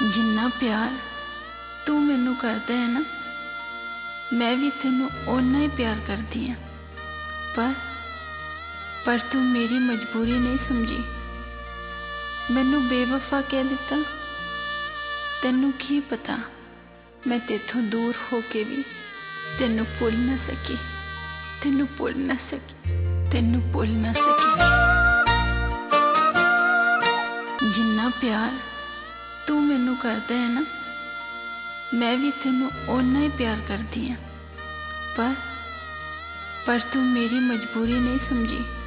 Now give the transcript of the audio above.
जिन्ना प्यार तू मैनू करदा है ना, मैं भी तेनू उन्ना ही प्यार करदी हाँ। पर तू मेरी मजबूरी नहीं समझी, मैनू बेवफा कह दिता। तेनू की पता मैं तेथों दूर होके भी तेनू भुल ना सकी, तेनू भुल ना सकी, तेनू भुल ना सकी। जिन्ना प्यार तू मैनू करदा है ना, मैं भी तेनू उन्ना ही प्यार करदी हाँ। पर तू मेरी मजबूरी नहीं समझी,